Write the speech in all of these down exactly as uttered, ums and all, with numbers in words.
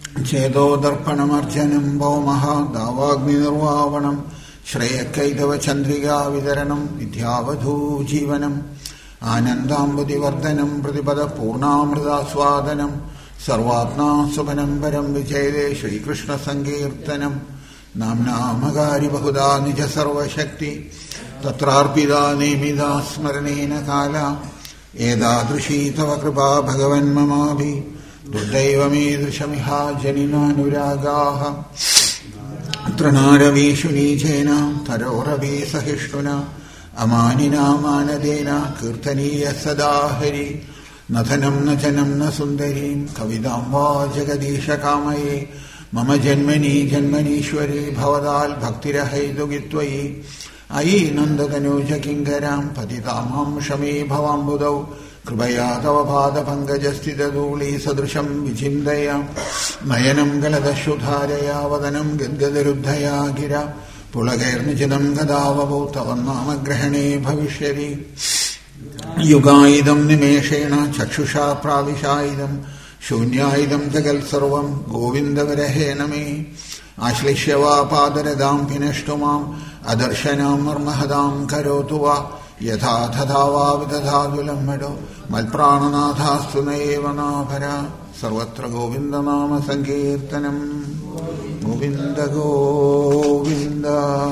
ചേതോദർപ്പണമർജനം ഭൗമഃ ദാവാഗ്നിർവാവണം ശ്രേയക്കൈതവ ചന്ദ്രികാ വിതരണം വിദ്യാവധൂജീവനം ആനന്ദാംബുതിവർദ്ധനം പ്രതിപദ പൂർണ്ണാമൃതാസ്വാദനം സർവാത്മാ സുഖനം പരം വിജയതേ ശ്രീകൃഷ്ണ സങ്കീർത്തനം നാംനാമകാരി ബഹുദാ നിജ സർവശക്തി തത്രാർപ്പിതാ നിയമിതാ സ്മരണേന കാല ഏതാദൃശീ തവ കൃപാ ഭഗവൻ മമാഭി ദുർദൈവമീദൃശമിഹാ ജനിനാനുരാഗാഃ തൃണാരവീഷു നീചേന തരോരവീ സഹിഷ്ണുന അമാനിനാ മാനദേന കീർത്തനീയ സദാ ഹരി നധനം ന ജനം ന സുന്ദരീം കവിതാം വാ ജഗദീശകാമയേ മമ ജന്മനി ജന്മനീശ്വരി ഭവതാൽ ഭക്തിരഹൈതുകിത്വയി അയി നന്ദതനൂജ കിങ്കരാം പതിതാമാം ക്ഷമേ ഭവാംബുദൗ കൃപയാ തവ പാദപങ്കജസ്ഥിതധൂളീ സദൃശം വിചിന്തയ നയനം ഗലദശ്രുധാരയാ വദനം ഗദ്ഗദരുദ്ധയാ ഗിര പുളകൈർനിചിതം ഗദാവഭൂ തവ നാമഗ്രഹണേ ഭവിഷ്യതി യുഗായിദം നിമേഷേണ ചക്ഷുഷാ പ്രാവിശായിദം ശൂന്യായിദം ജഗത്സർവം ഗോവിന്ദവരഹേണ മേ ആശ്ലിഷ്യ വാ പാദരദാം പിനഷ്ടു മാം അദർശനാം മർമഹദാം കരോതു വാ യഥാ തഥാ വാ വിദധാതു ലംബടോ മൽപ്രാണനാഥാസ്തു നയേവ നാഭര സർവത്ര ഗോവിന്ദനാമ സങ്കീർത്തനം Govinda Govinda.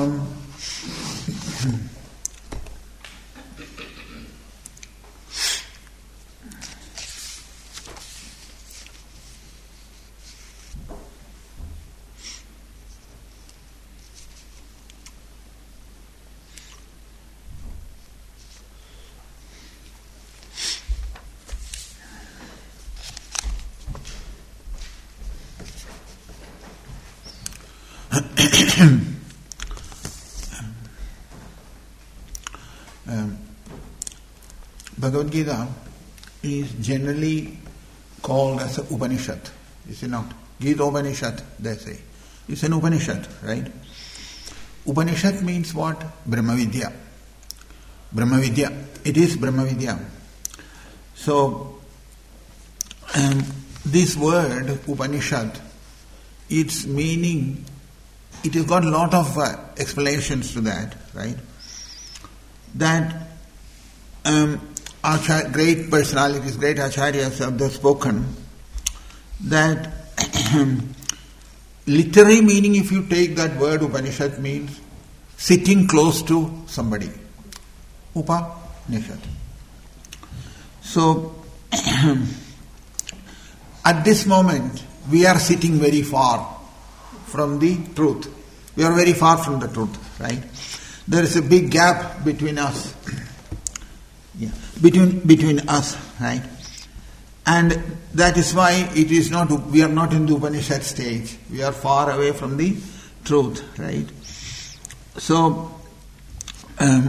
um, Bhagavad Gita is generally called as an Upanishad, is it not? Gita Upanishad, they say. It's an Upanishad, right? Upanishad means what? Brahmavidya. Brahmavidya. It is Brahmavidya. So, um, this word Upanishad, its meaning, it has got a lot of uh, explanations to that, right? That um, Achar- great personalities, great acharyas have spoken that literary meaning, if you take that word Upanishad, means sitting close to somebody. Upanishad. So, at this moment, we are sitting very far from the truth. We are very far from the truth, right? There is a big gap between us. Yeah. Between between us, right? And that is why it is not, we are not in the Upanishad stage. We are far away from the truth, right? So, um,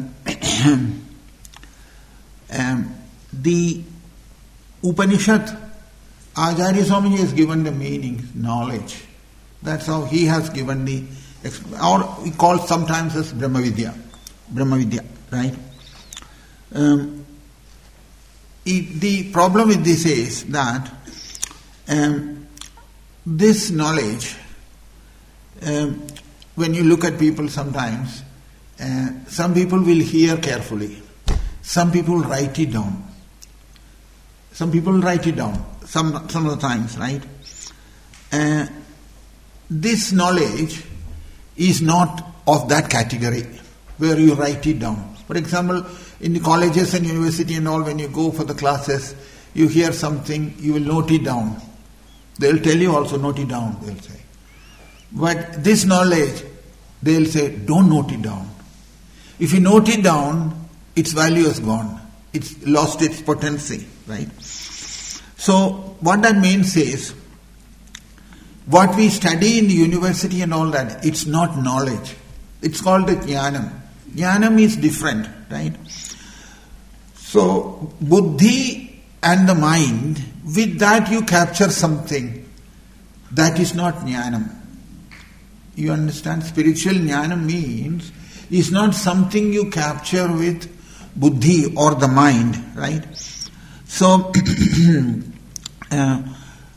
um, the Upanishad, Acharya Swamiji has given the meaning, knowledge. That's how he has given the, or we call sometimes as Brahmavidya. Brahmavidya, right? Um, it, the problem with this is that um, this knowledge, um, when you look at people sometimes, uh, some people will hear carefully. Some people write it down. Some people write it down. Some some of the times, right? Uh, this knowledge is not of that category where you write it down. For example, in the colleges and university and all, when you go for the classes, you hear something, you will note it down. They'll tell you also, note it down, they'll say. But this knowledge, they'll say, don't note it down. If you note it down, its value is gone. It's lost its potency, right? So, what that means is, what we study in the university and all that, it's not knowledge. It's called the jnanam. Jnanam is different, right? So, buddhi and the mind, with that you capture something. That is not jnanam. You understand? Spiritual jnanam means, is not something you capture with buddhi or the mind, right? So, uh,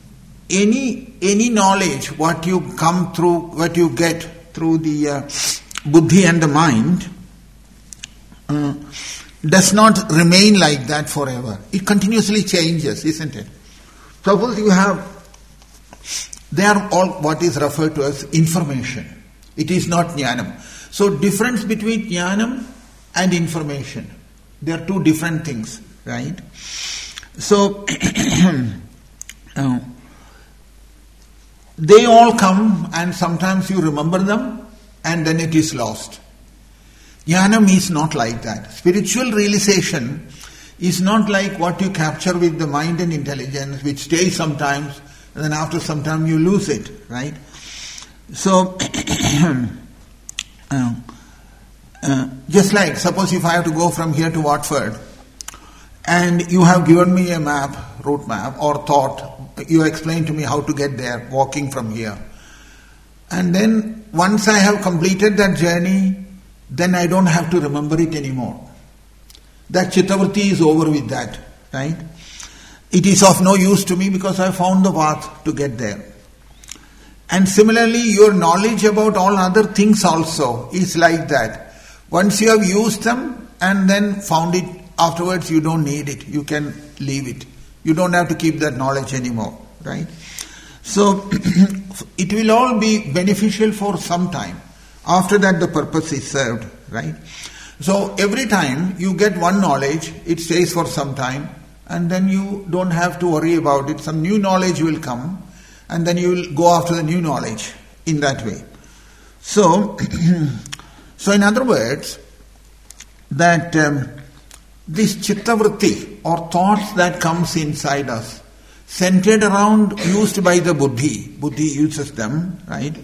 any any knowledge, what you come through, what you get through the uh, buddhi and the mind, uh, does not remain like that forever. It continuously changes, isn't it? Suppose you have, they are all what is referred to as information. It is not jnanam. So difference between jnanam and information, they are two different things, right? So uh, they all come and sometimes you remember them and then it is lost. Jnanam is not like that. Spiritual realization is not like what you capture with the mind and intelligence, which stays sometimes and then after some time you lose it, right? So, uh, uh, just like, suppose if I have to go from here to Watford, and you have given me a map, route map, or thought, you explained to me how to get there, walking from here. And then, once I have completed that journey, then I don't have to remember it anymore. That chittavritti is over with that, right? It is of no use to me because I found the path to get there. And similarly, your knowledge about all other things also is like that. Once you have used them and then found it, afterwards you don't need it. You can leave it. You don't have to keep that knowledge anymore, right? So, it will all be beneficial for some time. After that the purpose is served, right? So, every time you get one knowledge, it stays for some time and then you don't have to worry about it. Some new knowledge will come and then you will go after the new knowledge in that way. So, so in other words, that um, this chittavritti or thoughts that comes inside us, centered around, used by the buddhi, buddhi uses them, right,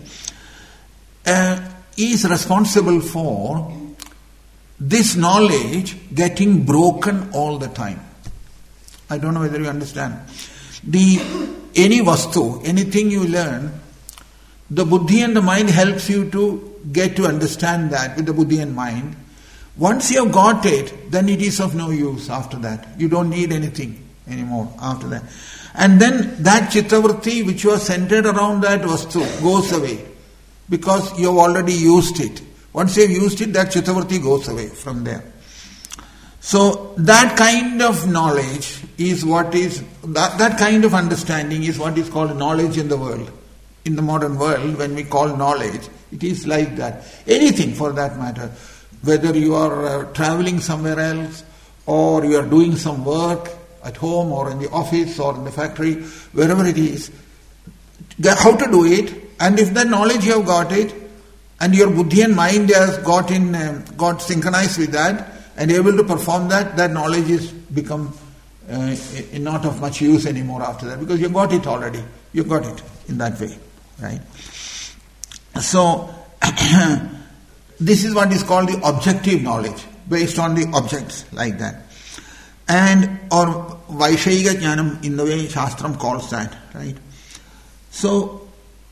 uh, is responsible for this knowledge getting broken all the time. I don't know whether you understand. The any vastu, anything you learn, the buddhi and the mind helps you to get to understand that with the buddhi and mind. Once you have got it, then it is of no use after that. You don't need anything anymore after that. And then that chittavritti which was centered around that vastu goes away because you have already used it. Once you have used it, that chittavritti goes away from there. So that kind of knowledge is what is, that, that kind of understanding is what is called knowledge in the world. In the modern world, when we call knowledge, it is like that. Anything for that matter. Whether you are uh, traveling somewhere else, or you are doing some work at home, or in the office, or in the factory, wherever it is, how to do it, and if that knowledge you have got it, and your buddhi and mind has got in, um, got synchronized with that, and able to perform that, that knowledge is become uh, not of much use anymore after that, because you got it already. You got it in that way, right? So, this is what is called the objective knowledge, based on the objects, like that. And, or Vaishaiga Jnanam, in the way Shastram calls that, right? So,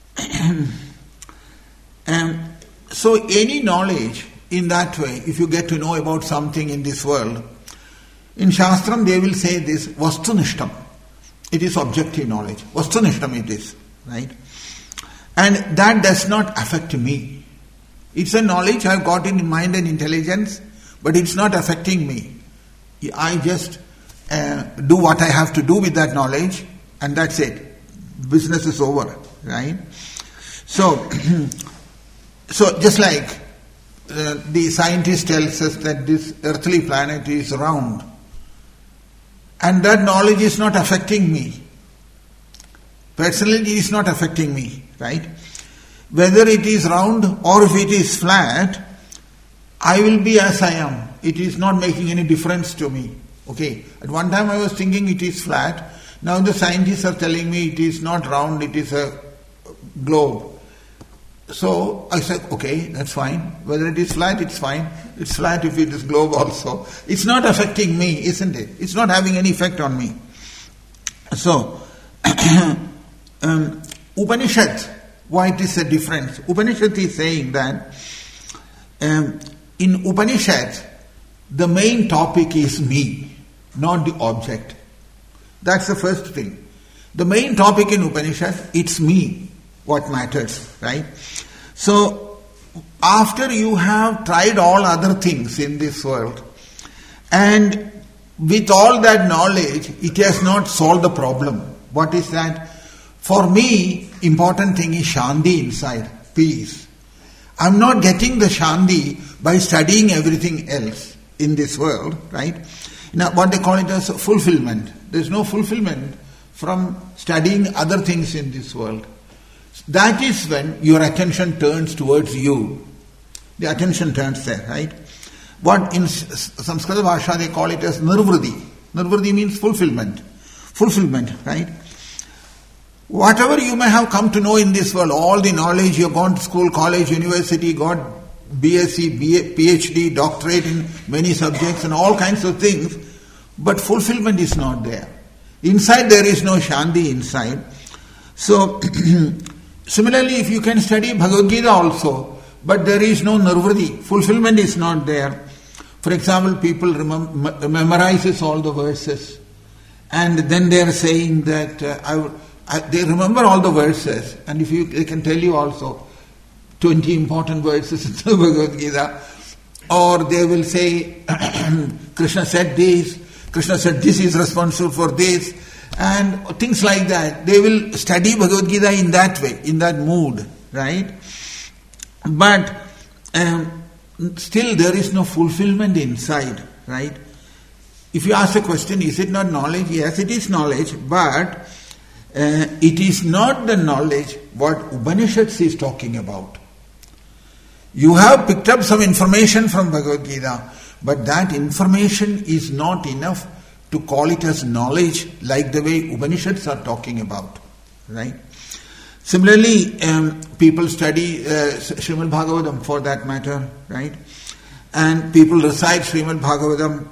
um, so any knowledge in that way, if you get to know about something in this world, in Shastram they will say this, Vastunishtam. It is objective knowledge. Vastunishtam it is, right? And that does not affect me. It's a knowledge I have got in mind and intelligence, but it's not affecting me. I just uh, do what I have to do with that knowledge, and that's it. Business is over, right? So, so just like uh, the scientist tells us that this earthly planet is round, and that knowledge is not affecting me. Personally, it is not affecting me, right? Whether it is round or if it is flat, I will be as I am. It is not making any difference to me. Okay. At one time I was thinking it is flat. Now the scientists are telling me it is not round, it is a globe. So I said, okay, that's fine. Whether it is flat, it's fine. It's flat if it is globe also. It's not affecting me, isn't it? It's not having any effect on me. So, um, Upanishad, why it is a difference? Upanishad is saying that um, in Upanishad, the main topic is me, not the object. That's the first thing. The main topic in Upanishad, it's me, what matters, right? So, after you have tried all other things in this world, and with all that knowledge, it has not solved the problem. What is that? For me, important thing is Shanti inside, peace. I'm not getting the Shanti by studying everything else in this world, right? Now, what they call it as fulfillment. There's no fulfillment from studying other things in this world. That is when your attention turns towards you. The attention turns there, right? What in Sanskrit Bhasha they call it as nirvriti. Nirvriti means fulfillment. Fulfillment, right? Whatever you may have come to know in this world, all the knowledge, you've gone to school, college, university, got B S c, B A, PhD, doctorate in many subjects and all kinds of things, but fulfillment is not there. Inside there is no Shanti inside. So, similarly, if you can study Bhagavad Gita also, but there is no nirvriti, fulfillment is not there. For example, people remem- memorizes all the verses, and then they are saying that uh, I, I, they remember all the verses, and if you, they can tell you also twenty important verses in the Bhagavad Gita, or they will say Krishna said this, Krishna said this is responsible for this, and things like that. They will study Bhagavad Gita in that way, in that mood, right? But um, still there is no fulfillment inside, right? If you ask a question, is it not knowledge? Yes, it is knowledge, but uh, it is not the knowledge what Upanishads is talking about. You have picked up some information from Bhagavad Gita, but that information is not enough to call it as knowledge like the way Upanishads are talking about, right? Similarly, um, people study uh, Srimad Bhagavatam for that matter, right? And people recite Srimad Bhagavatam,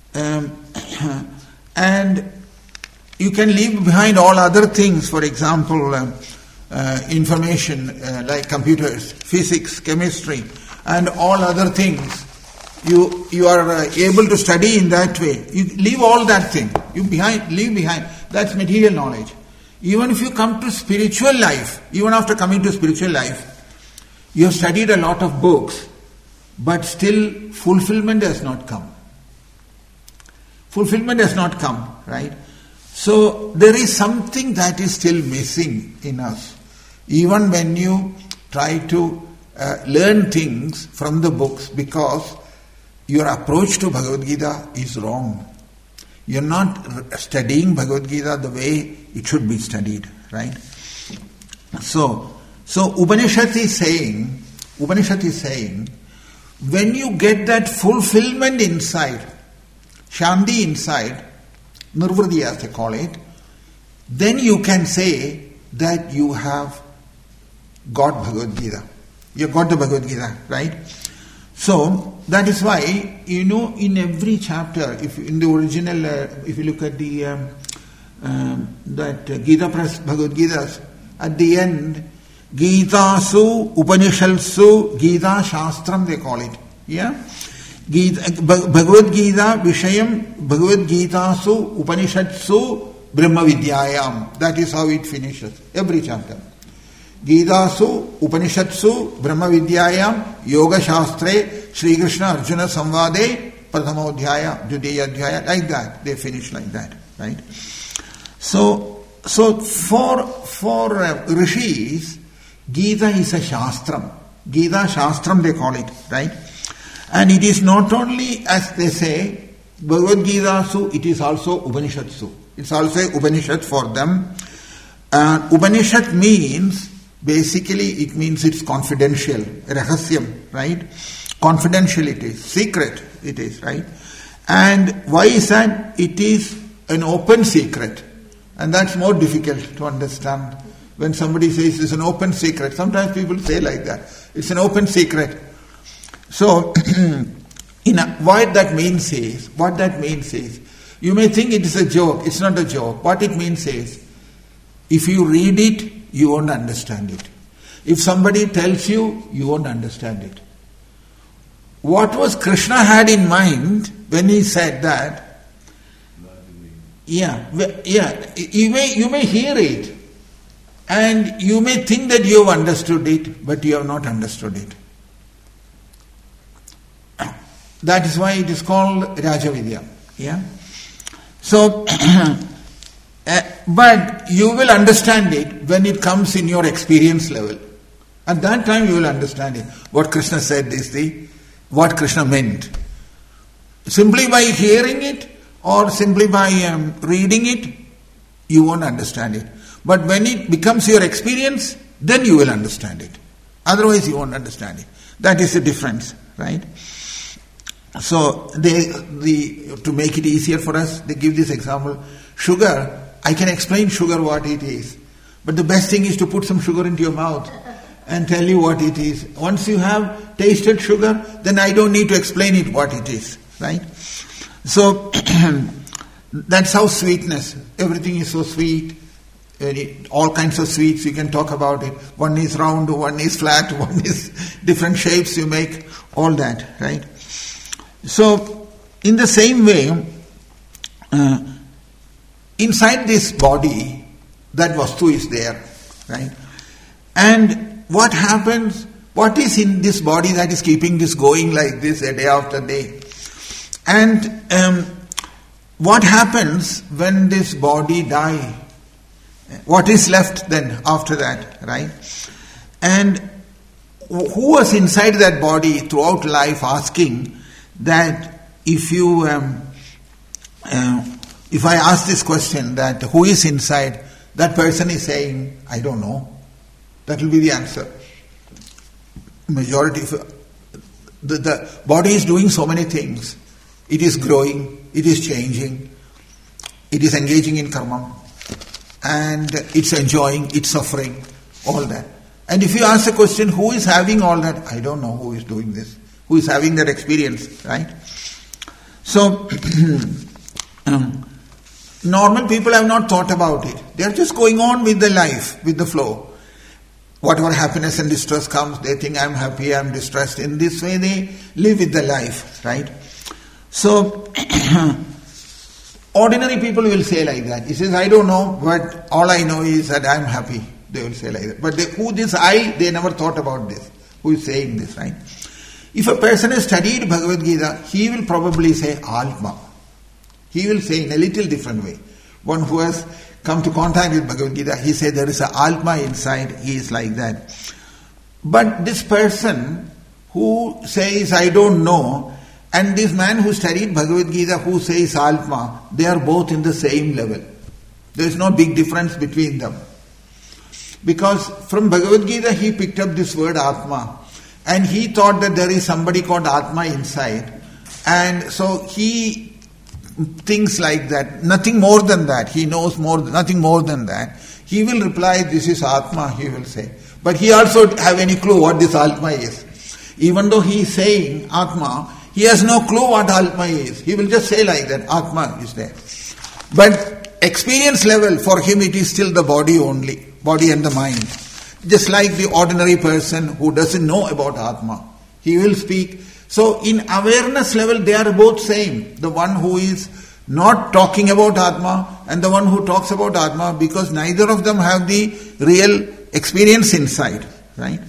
um, and you can leave behind all other things, for example, um, uh, information uh, like computers, physics, chemistry, and all other things. You you are uh, able to study in that way. You leave all that thing. You behind leave behind. That's material knowledge. Even if you come to spiritual life, even after coming to spiritual life, you have studied a lot of books, but still fulfillment has not come. Fulfillment has not come, right? So there is something that is still missing in us. Even when you try to uh, learn things from the books, because your approach to Bhagavad Gita is wrong. You're not studying Bhagavad Gita the way it should be studied, right? So, so Upanishad is saying, Upanishad is saying, when you get that fulfillment inside, Shanti inside, Nirvriti as they call it, then you can say that you have got Bhagavad Gita. You've got the Bhagavad Gita, right? So, that is why, you know, in every chapter, if in the original, uh, if you look at the, um, um, that uh, Gita Press, Bhagavad Gitas, at the end, Gita Su, Upanishadsu, Gita Shastram they call it, yeah? Gita, Bhagavad Gita, Vishayam, Bhagavad Gita Su, Upanishadsu, Brahma Vidyayam. That is how it finishes, every chapter. Gita Su, Upanishadsu, Brahma Vidyayam, Yoga Shastre, Sri Krishna Arjuna Samvade, Prathamodhyaya, Dvitiyadhyaya, like that. They finish like that, right? So, so for, for uh, Rishis, Gita is a Shastram. Gita Shastram they call it, right? And it is not only, as they say, Bhagavad Gita Su, it is also Upanishad Su. It's also Upanishad for them. Uh, Upanishad means, basically it means it's confidential, rahasyam, right? Confidential it is, secret it is, right? And why is that? It is an open secret. And that's more difficult to understand. When somebody says it's an open secret, sometimes people say like that. It's an open secret. So, in a, what that means is, what that means is, you may think it is a joke. It's not a joke. What it means is, if you read it, you won't understand it. If somebody tells you, you won't understand it. What was Krishna had in mind when he said that? Yeah, yeah. You may you may hear it, and you may think that you have understood it, but you have not understood it. That is why it is called Rajavidya. Yeah. So, uh, but you will understand it when it comes in your experience level. At that time, you will understand it. What Krishna said is the what Krishna meant. Simply by hearing it or simply by um, reading it, you won't understand it. But when it becomes your experience, then you will understand it. Otherwise, you won't understand it. That is the difference, right? So, they, the to make it easier for us, they give this example. Sugar, I can explain sugar what it is. But the best thing is to put some sugar into your mouth and tell you what it is. Once you have tasted sugar, then I don't need to explain it what it is, right? So, that's how sweetness, everything is so sweet, all kinds of sweets, you can talk about it. One is round, one is flat, one is different shapes you make, all that, right? So, in the same way, uh, inside this body, that vastu is there, right? And what happens, what is in this body that is keeping this going like this a day after day? And um, what happens when this body dies? What is left then after that, right? And who was inside that body throughout life asking that if you, um, uh, if I ask this question that who is inside, that person is saying, I don't know. That will be the answer. Majority, of, the, the body is doing so many things. It is growing, it is changing, it is engaging in karma, and it's enjoying, it's suffering, all that. And if you ask the question, who is having all that? I don't know who is doing this. Who is having that experience, right? So, um, normal people have not thought about it. They are just going on with the life, with the flow. Whatever happiness and distress comes, they think I'm happy, I'm distressed. In this way they live with the life, right? So, ordinary people will say like that. He says, I don't know, but all I know is that I'm happy. They will say like that. But they, who this I, they never thought about this. Who is saying this, right? If a person has studied Bhagavad Gita, he will probably say Atma. He will say in a little different way. One who has come to contact with Bhagavad Gita, he says there is an Atma inside, he is like that. But this person who says I don't know, and this man who studied Bhagavad Gita who says Atma, they are both in the same level. There is no big difference between them. Because from Bhagavad Gita he picked up this word Atma, and he thought that there is somebody called Atma inside, and so he thinks like that, nothing more than that. He knows more, nothing more than that. He will reply, this is Atma, he will say. But he also have any clue what this Atma is. Even though he is saying Atma, he has no clue what Atma is. He will just say like that, Atma is there. But experience level, for him it is still the body only, body and the mind. Just like the ordinary person who doesn't know about Atma. He will speak. So in awareness level, they are both same. The one who is not talking about Atma and the one who talks about Atma, because neither of them have the real experience inside, right?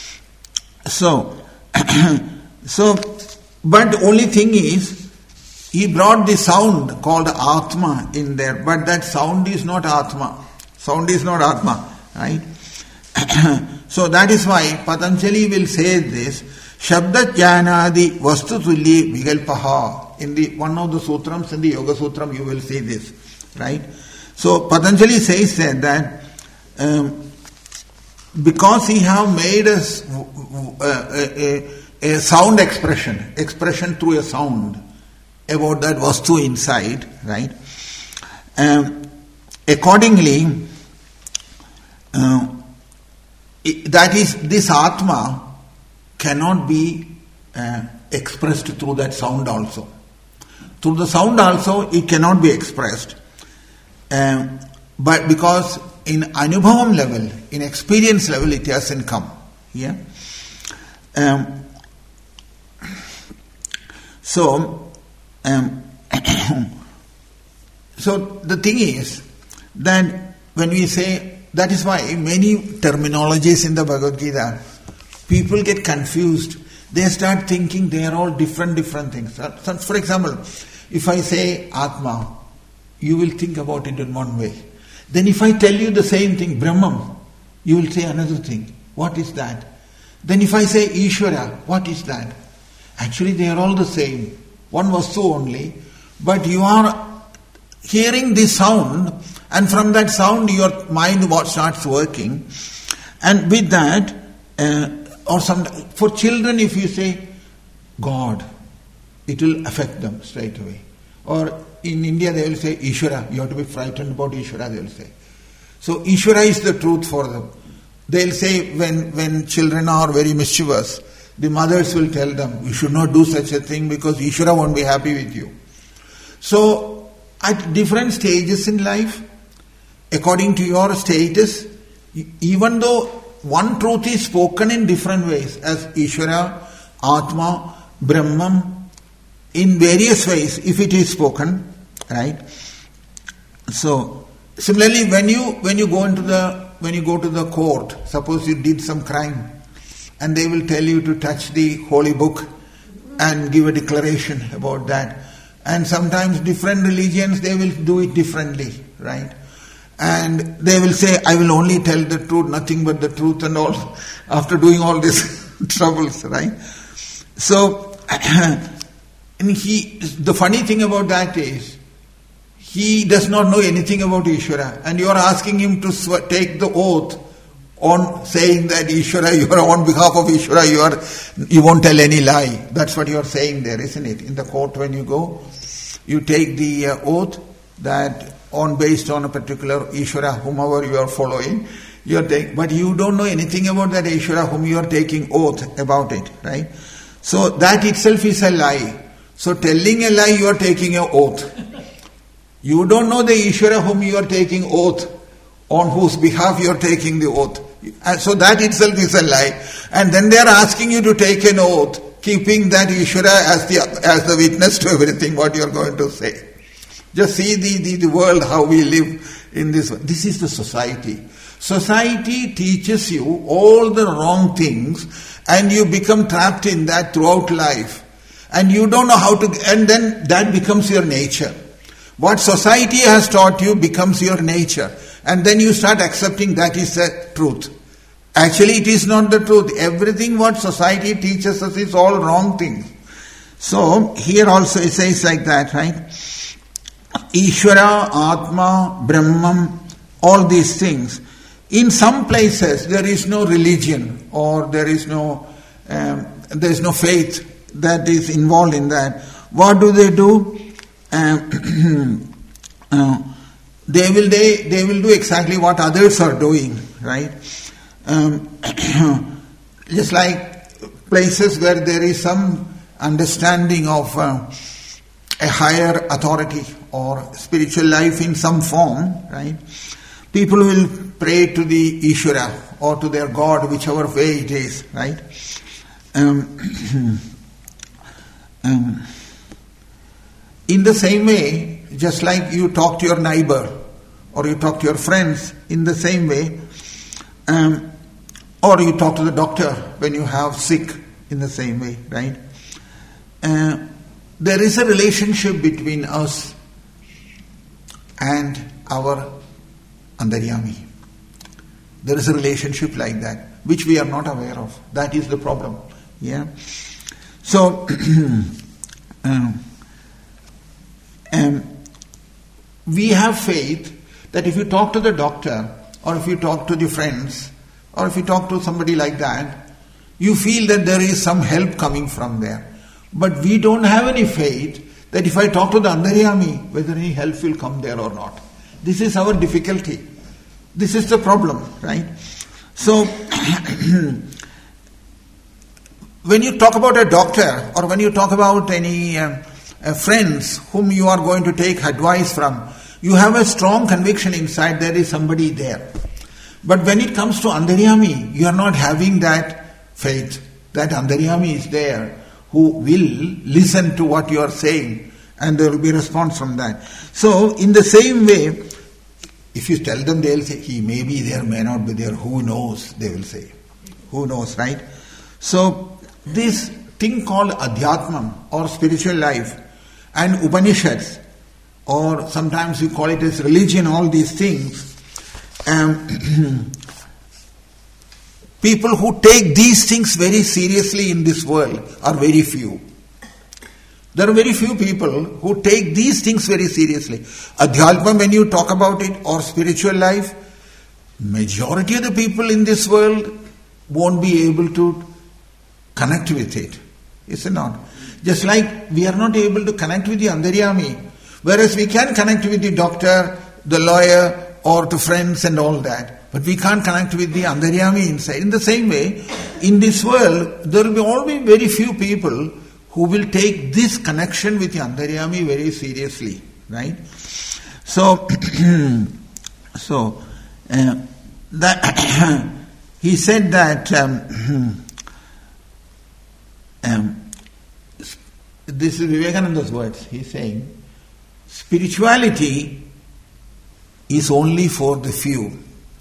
So, so, but the only thing is, he brought the sound called Atma in there, but that sound is not Atma. Sound is not Atma, right? So that is why Patanjali will say this, Shabda Jnanadi Vastu Tulli Vigalpaha. In the one of the sutrams, in the Yoga Sutram, you will see this, right? So Patanjali says that um, because he have made a, a, a, a sound expression, expression through a sound about that Vastu inside, right? Um, accordingly, uh, that is, this Atma cannot be uh, expressed through that sound also. Through the sound also, it cannot be expressed. Um, but because in Anubhavam level, in experience level, it hasn't come. Yeah? Um, so, um, so the thing is that when we say, that is why many terminologies in the Bhagavad Gita, people get confused. They start thinking they are all different, different things. So for example, if I say Atma, you will think about it in one way. Then if I tell you the same thing, Brahman, you will say another thing. What is that? Then if I say Ishvara, what is that? Actually they are all the same. One vastu only. But you are hearing this sound, and from that sound your mind starts working. And with that, uh, or some, for children if you say God, it will affect them straight away. Or in India they will say Ishvara, you have to be frightened about Ishvara, they will say. So Ishvara is the truth for them. They'll say when, when children are very mischievous, the mothers will tell them, you should not do such a thing because Ishvara won't be happy with you. So at different stages in life, according to your status, even though one truth is spoken in different ways, as Ishvara, Atma, Brahman, in various ways, if it is spoken, right? So similarly, when you when you go into the when you go to the court, suppose you did some crime, and they will tell you to touch the holy book and give a declaration about that. And sometimes different religions, they will do it differently, right? And they will say, I will only tell the truth, nothing but the truth and all, after doing all these troubles, right? So, and he, the funny thing about that is, he does not know anything about Ishvara, and you are asking him to sw- take the oath on saying that Ishvara, you are on behalf of Ishvara, you are, you won't tell any lie. That's what you are saying there, isn't it? In the court when you go, you take the uh, oath that on based on a particular Ishvara, whomever you are following, you are taking, but you don't know anything about that Ishvara whom you are taking oath about it, right? So that itself is a lie. So telling a lie, you are taking an oath. You don't know the Ishvara whom you are taking oath, on whose behalf you are taking the oath. And so that itself is a lie. And then they are asking you to take an oath, keeping that Ishvara as the as the witness to everything what you are going to say. Just see the, the, the world, how we live in this world. This is the society. Society teaches you all the wrong things, and you become trapped in that throughout life. And you don't know how to, and then that becomes your nature. What society has taught you becomes your nature. And then you start accepting that is the truth. Actually, it is not the truth. Everything what society teaches us is all wrong things. So, here also it says like that, right? Ishvara, Atma, Brahman, all these things. In some places there is no religion, or there is no um, there is no faith that is involved in that. What do they do? Um, uh, they will they they will do exactly what others are doing, right? Um, just like places where there is some understanding of uh, a higher authority or spiritual life in some form, right? People will pray to the Ishvara or to their God, whichever way it is, right? Um, um, in the same way, just like you talk to your neighbor or you talk to your friends, in the same way, um, or you talk to the doctor when you have sick, in the same way, right? Uh, there is a relationship between us and our Antaryami. There is a relationship like that, which we are not aware of. That is the problem. Yeah. So, um, um, we have faith that if you talk to the doctor, or if you talk to the friends, or if you talk to somebody like that, you feel that there is some help coming from there. But we don't have any faith that if I talk to the Antaryami, whether any help will come there or not. This is our difficulty. This is the problem, right? So, when you talk about a doctor, or when you talk about any uh, uh, friends whom you are going to take advice from, you have a strong conviction inside there is somebody there. But when it comes to Antaryami, you are not having that faith that Antaryami is there who will listen to what you are saying And there will be a response from that. So, in the same way, if you tell them, they'll say, he may be there, may not be there, who knows, they will say. Who knows, right? So, this thing called Adhyatmam or spiritual life and Upanishads, or sometimes we call it as religion, all these things, um, people who take these things very seriously in this world are very few. There are very few people who take these things very seriously. Adhyatma, when you talk about it, or spiritual life, majority of the people in this world won't be able to connect with it. Is it not? Just like we are not able to connect with the Antaryami, whereas we can connect with the doctor, the lawyer, or to friends and all that. But we can't connect with the Antaryami inside. In the same way, in this world, there will be always very few people who will take this connection with the Antaryami very seriously, right? So, so uh, that he said that um, um, this is Vivekananda's words. He's saying, spirituality is only for the few.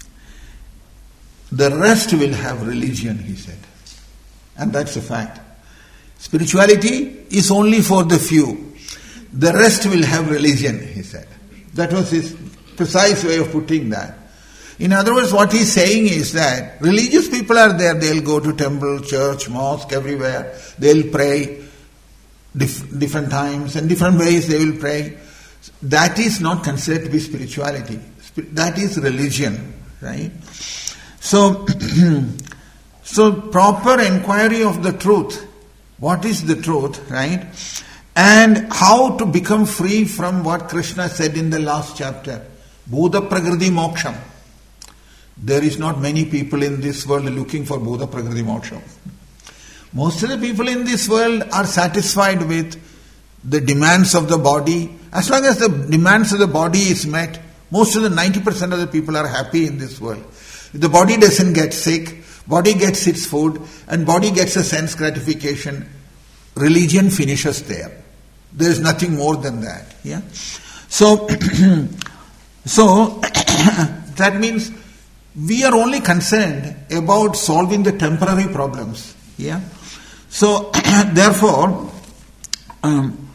The rest will have religion, he said. And that's a fact. Spirituality is only for the few. The rest will have religion, he said. That was his precise way of putting that. In other words, what he's saying is that religious people are there. They'll go to temple, church, mosque, everywhere. They'll pray dif- different times and different ways they will pray. That is not considered to be spirituality. That is religion, right? So, so proper inquiry of the truth. What is the truth, right? And how to become free from what Krishna said in the last chapter. Buddha Prakriti Moksham. There is not many people in this world looking for Buddha Prakriti Moksham. Most of the people in this world are satisfied with the demands of the body. As long as the demands of the body is met, most of the ninety percent of the people are happy in this world. If the body doesn't get sick, body gets its food, and body gets a sense gratification, religion finishes there. There is nothing more than that. Yeah. So, so that means we are only concerned about solving the temporary problems. Yeah. So therefore, um,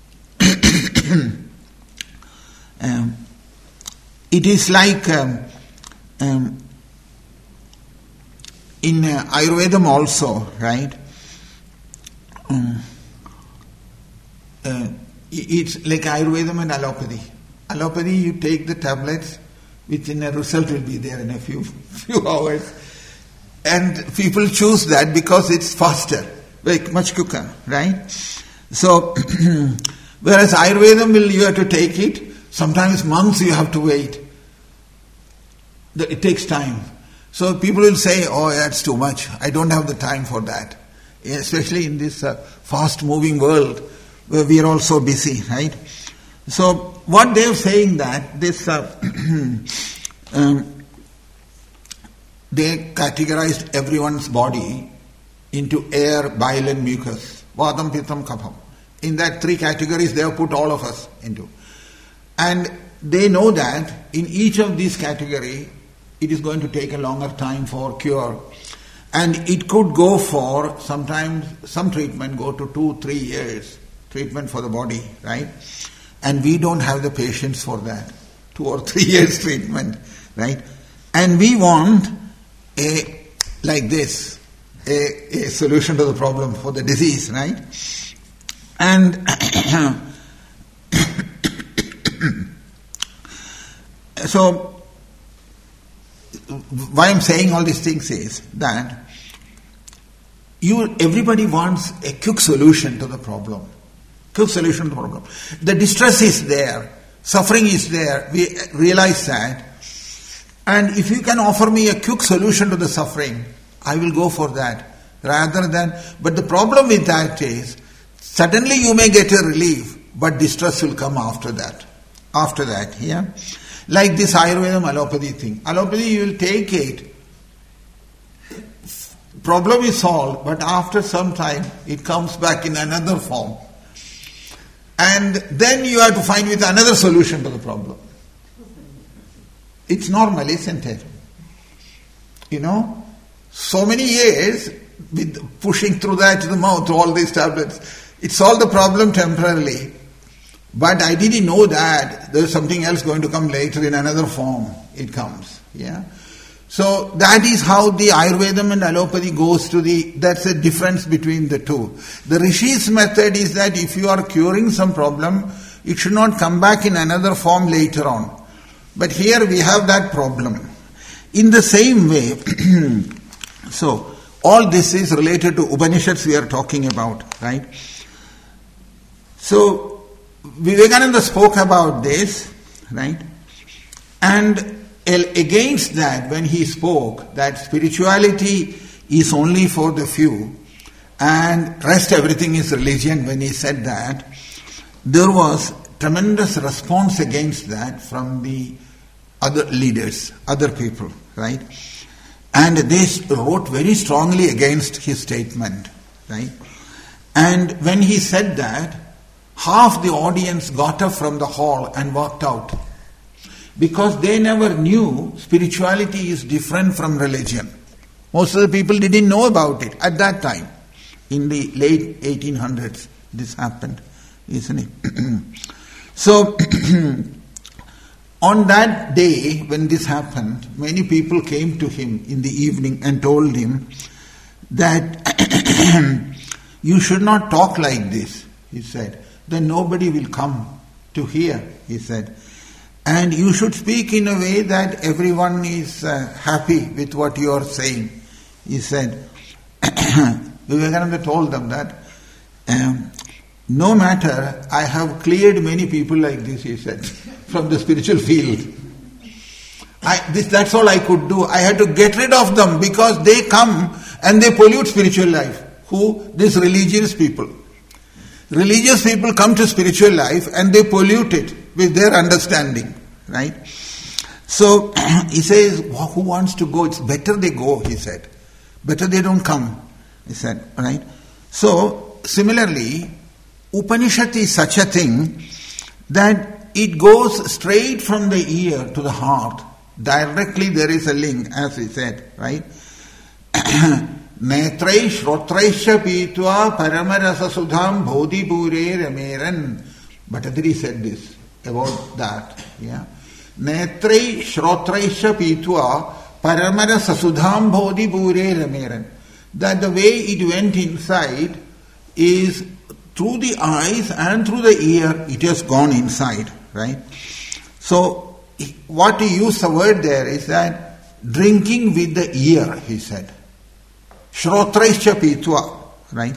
um, it is like um, um, in uh, Ayurvedam also, right? Um, uh, it's like Ayurvedam and allopathy. Allopathy, you take the tablets, within a result will be there in a few few hours, and people choose that because it's faster, like much quicker, right? So, whereas Ayurvedam will you have to take it. Sometimes months you have to wait. It takes time. So people will say, oh, that's too much. I don't have the time for that. Especially in this uh, fast-moving world where we are all so busy, right? So what they are saying that this, uh, um, they categorized everyone's body into air, bile and mucus. Vadam, Pitam, Kapham. In that three categories they have put all of us into. And they know that in each of these categories, it is going to take a longer time for cure. And it could go for, sometimes, some treatment go to two, three years, treatment for the body, right? And we don't have the patience for that. Two or three years treatment, right? And we want a, like this, a, a solution to the problem for the disease, right? And so, why I'm saying all these things is that you, everybody wants a quick solution to the problem. Quick solution to the problem. The distress is there, suffering is there, we realize that. And if you can offer me a quick solution to the suffering, I will go for that. Rather than, but the problem with that is, suddenly you may get a relief, but distress will come after that. After that, yeah. Like this Ayurvedam allopathy thing. Allopathy, you will take it, problem is solved, but after some time, it comes back in another form. and then you have to find with another solution to the problem. It's normal, isn't it? You know, so many years with pushing through that to the mouth, all these tablets, it solved the problem temporarily. But I didn't know that there's something else going to come later in another form. It comes, yeah. So that is how the Ayurvedam and allopathy goes to the, that's the difference between the two. The Rishi's method is that if you are curing some problem, it should not come back in another form later on. But here we have that problem. In the same way, so all this is related to Upanishads we are talking about, right? So Vivekananda spoke about this, right? And against that, when he spoke that spirituality is only for the few and rest everything is religion, when he said that, there was tremendous response against that from the other leaders, other people, right? And they wrote very strongly against his statement, right? And when he said that, half the audience got up from the hall and walked out. Because they never knew spirituality is different from religion. Most of the people didn't know about it at that time. In the late eighteen hundreds, this happened, isn't it? So, on that day when this happened, many people came to him in the evening and told him that you should not talk like this, he said. Then nobody will come to hear, he said. And you should speak in a way that everyone is uh, happy with what you are saying, he said. Vivekananda told them that, um, no matter, I have cleared many people like this, he said, from the spiritual field. I, this, that's all I could do. I had to get rid of them because they come and they pollute spiritual life. Who? These religious people. Religious people come to spiritual life and they pollute it with their understanding, right? So he says, who wants to go? It's better they go, he said. Better they don't come, he said, right? So similarly, Upanishad is such a thing that it goes straight from the ear to the heart. Directly there is a link, as he said, right? Netrai shrotraisha pitva paramarasa sudham bodhipure rameran. Bhattadiri said this about that. Yeah. Netrai shrotraisha pitva paramarasa sudham bodhipure rameran. That the way it went inside is through the eyes and through the ear, it has gone inside, right? So what he used the word there is that drinking with the ear, he said. Shrotraischa pitva, right?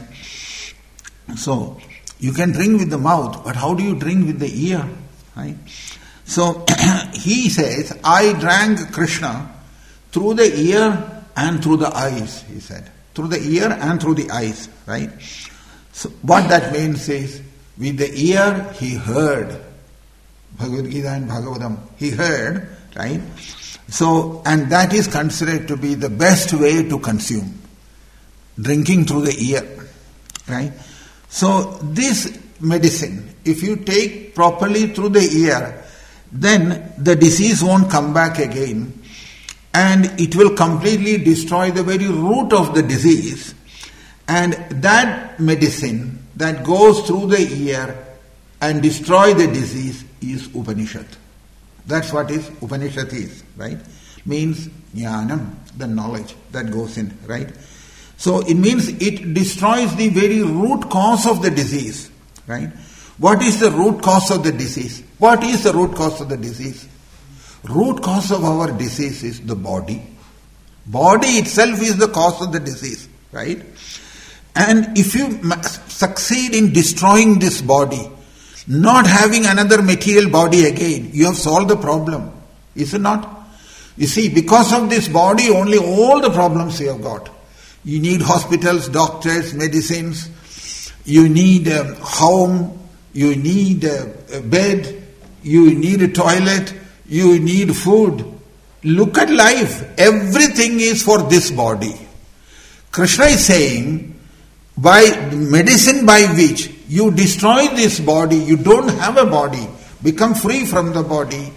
So, you can drink with the mouth, but how do you drink with the ear, right? So, he says, I drank Krishna through the ear and through the eyes, he said. Through the ear and through the eyes, right? So, what that means is, with the ear, he heard Bhagavad Gita and Bhagavatam. He heard, right? So, and that is considered to be the best way to consume. Drinking through the ear, right? So this medicine, if you take properly through the ear, then the disease won't come back again and it will completely destroy the very root of the disease. And that medicine that goes through the ear and destroy the disease is Upanishad. That's what is Upanishad is, right? Means jnanam, the knowledge that goes in, right? So it means it destroys the very root cause of the disease, right? What is the root cause of the disease? What is the root cause of the disease? Root cause of our disease is the body. Body itself is the cause of the disease, right? And if you succeed in destroying this body, not having another material body again, you have solved the problem, is it not? You see, because of this body, only all the problems you have got. You need hospitals, doctors, medicines. You need a home. You need a bed. You need a toilet. You need food. Look at life. Everything is for this body. Krishna is saying, by medicine by which you destroy this body, you don't have a body, become free from the body,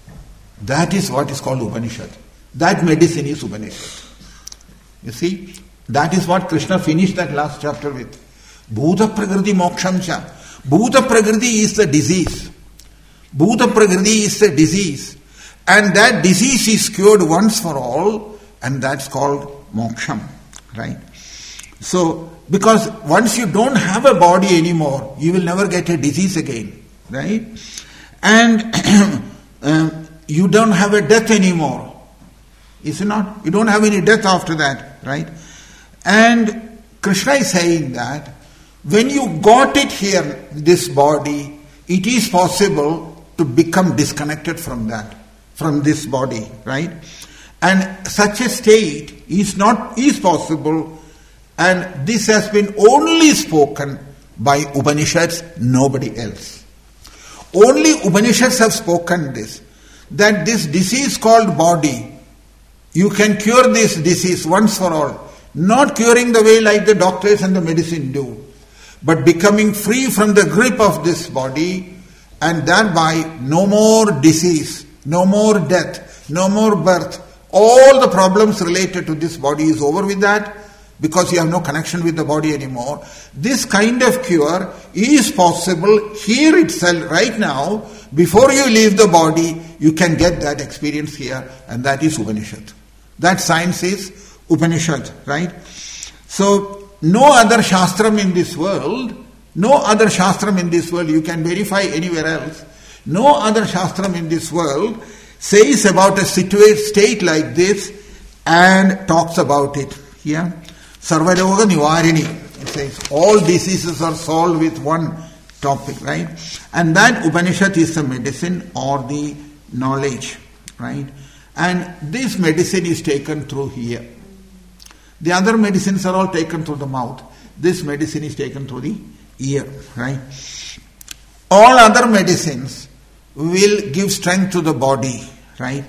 that is what is called Upanishad. That medicine is Upanishad. You see, that is what Krishna finished that last chapter with. Bhuta Prakriti Moksham Cha. Bhuta Prakriti is the disease. Bhuta Prakriti is the disease. And that disease is cured once for all, and that's called Moksham. Right? So, because once you don't have a body anymore, you will never get a disease again. Right? And uh, you don't have a death anymore. Is it not? You don't have any death after that. Right? And Krishna is saying that when you got it here, this body, it is possible to become disconnected from that, from this body, right? And such a state is not is possible, and this has been only spoken by Upanishads, nobody else. Only Upanishads have spoken this, that this disease called body, you can cure this disease once for all, not curing the way like the doctors and the medicine do, but becoming free from the grip of this body, and thereby no more disease, no more death, no more birth. All the problems related to this body is over with that, because you have no connection with the body anymore. This kind of cure is possible here itself, right now. Before you leave the body, you can get that experience here, and that is Upanishad. That science is Upanishad, right? So, no other Shastram in this world, no other Shastram in this world, you can verify anywhere else, no other Shastram in this world says about a situate state like this and talks about it. Here, Sarvaroga Nivarini, it says all diseases are solved with one topic, right? And that Upanishad is the medicine or the knowledge, right? And this medicine is taken through here. The other medicines are all taken through the mouth. This medicine is taken through the ear, right? All other medicines will give strength to the body, right?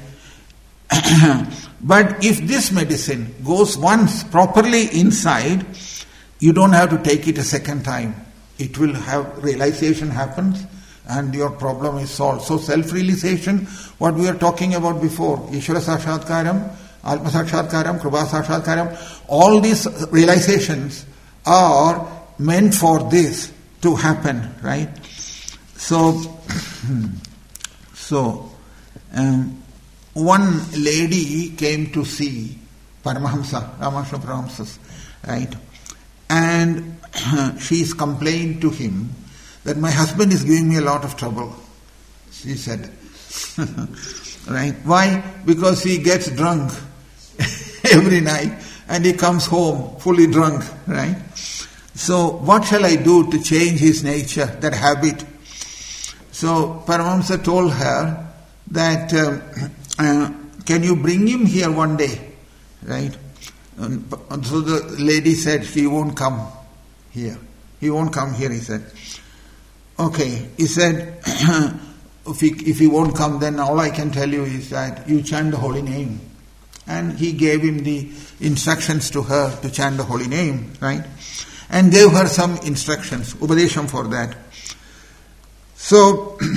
But if this medicine goes once properly inside, you don't have to take it a second time. It will have, realization happens and your problem is solved. So self-realization, what we were talking about before, Ishvara Sakshatkaram, Atma Sakshatkaram, Krupa Sakshatkaram, all these realizations are meant for this to happen, right? So, so um, one lady came to see Paramahamsa, Ramakrishna Paramahamsa, right? And she's complained to him that my husband is giving me a lot of trouble, she said. Right? Why? Because he gets drunk every night and he comes home fully drunk, right? So what shall I do to change his nature, that habit? So Paramahamsa told her that um, uh, can you bring him here one day, right? And so the lady said he won't come here. He won't come here, he said. Okay, he said, if, he, if he won't come, then all I can tell you is that you chant the holy name. And he gave him the instructions to her to chant the holy name, right? And gave her some instructions, upadesham for that. So,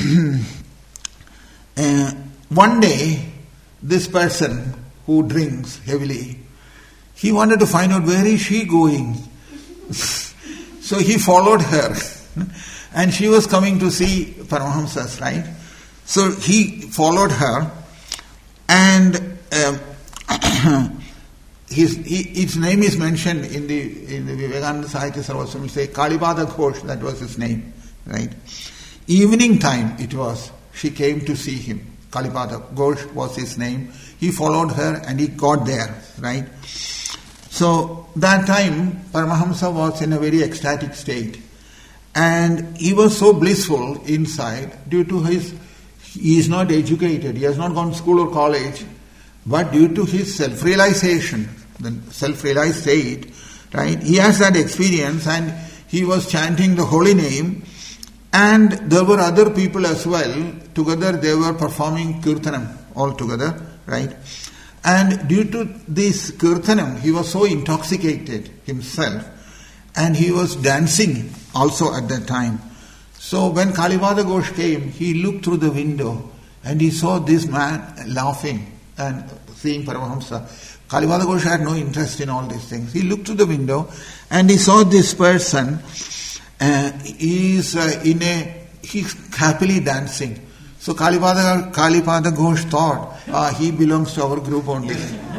uh, one day, this person who drinks heavily, he wanted to find out where is she going. So he followed her. And she was coming to see Paramahamsas, right? So he followed her, and uh, his he, his name is mentioned in the in the Vivekananda Sahitya Sarvaswami. Say Kalipada Ghosh, that was his name, right? Evening time it was. She came to see him. Kalipada Ghosh was his name. He followed her and he got there, right? So that time Paramahamsa was in a very ecstatic state. And he was so blissful inside due to his, he is not educated, he has not gone to school or college, but due to his self-realization, the self-realized state, right, he has that experience and he was chanting the holy name, and there were other people as well, together they were performing kirtanam all together, right? And due to this kirtanam, he was so intoxicated himself, and he was dancing also at that time. So when Kalipada Ghosh came, he looked through the window and he saw this man laughing and seeing Paramahamsa. Kalipada Ghosh had no interest in all these things. He looked through the window and he saw this person. Uh, he is uh, in a he's happily dancing. So Kalipada Kalipada Ghosh thought, ah, he belongs to our group only.